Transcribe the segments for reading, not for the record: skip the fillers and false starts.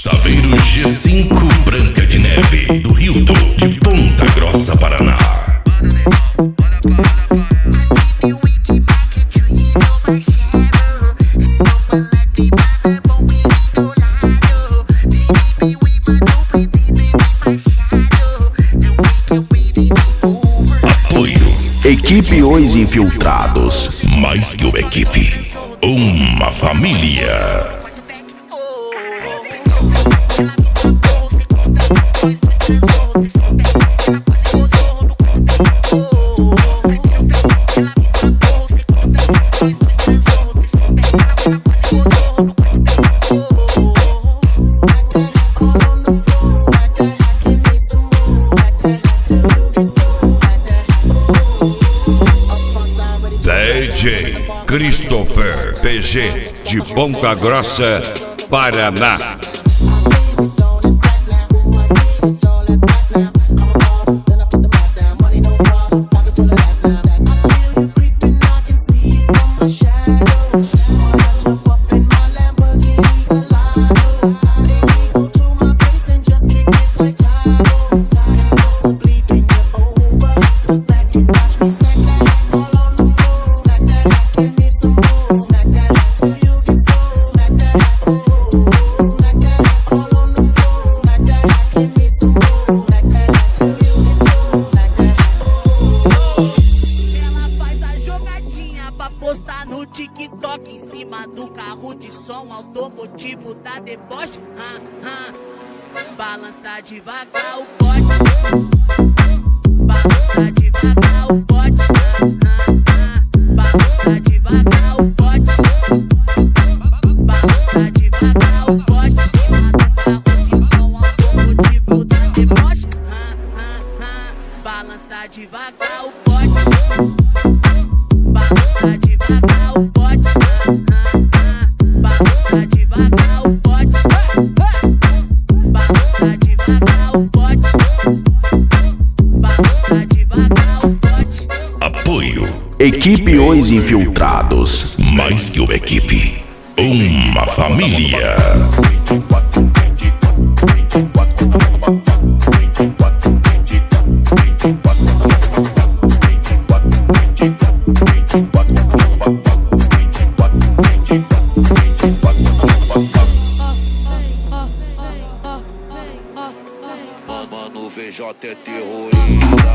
Saveiro G5 Branca de Neve, do Rildo, de Ponta Grossa, Paraná. Apoio Equipe Os Infiltrados. mais que uma equipe, uma família. DJ Christopher PG, de Ponta Grossa, Paraná. Postar no TikTok em cima do carro de som automotivo da deboche. Balança devagar o bote. Balança devagar o bote. Balança devagar o bote. Balança devagar o bote. Em cima do carro de som automotivo da deboche. Balança devagar o bote. Balança devagar o bote, balança devagar o bote, balança devagar o bote, balança devagar o bote. Apoio Equipe Os Infiltrados. mais que uma equipe, uma família. Mano, VJ é terrorista.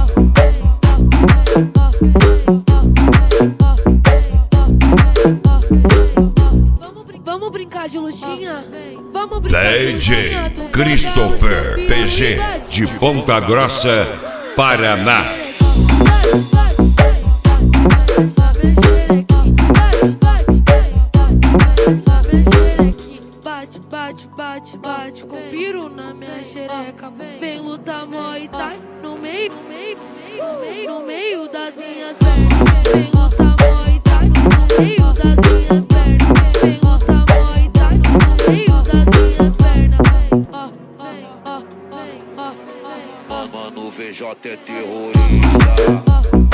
Vamos brincar de lutinha? Vamos brincar de DJ lutinha? Christopher PG, de Ponta Grossa, Paraná. Bate, com piro na minha xereca. Vem lutar Muay Thai no meio das minhas pernas. Vem lutar Muay Thai no meio das minhas pernas. Vem lutar Muay Thai no meio das minhas pernas. Mano, VJ é terrorista.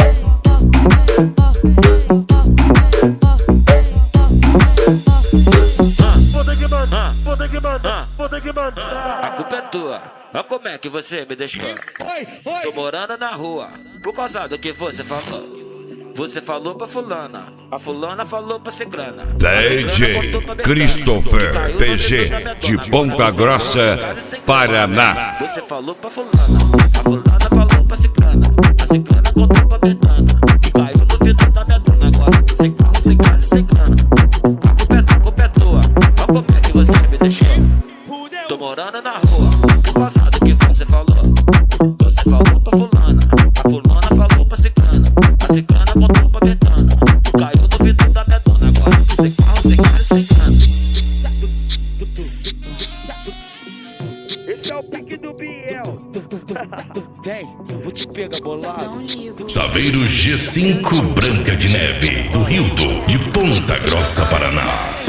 Vou ter que mandar. A culpa é tua. Olha como é que você me deixou. Tô morando na rua por causa do que você falou. Você falou pra fulana, a fulana falou pra ciclana. DJ Christopher PG, de Ponta Grossa, Paraná. Você falou pra fulana, a fulana falou pra ciclana, a ciclana contou pra betana, que caiu no vidro da minha dona. Agora sem carro, sem casa, sem grana. A culpa é tua. Olha como é que você me deixou. Tô morando na rua por causa do que você falou. Você falou pra fulana, a fulana falou pra ciclana, a ciclana contou pra betana, caiu no vidro da minha dona. Agora sem carro, sem casa, sem grana. Esse é o pique do Biel. Vem, vou te pegar bolado. Saveiro G5 Branca de Neve, do Rildo, de Ponta Grossa, Paraná.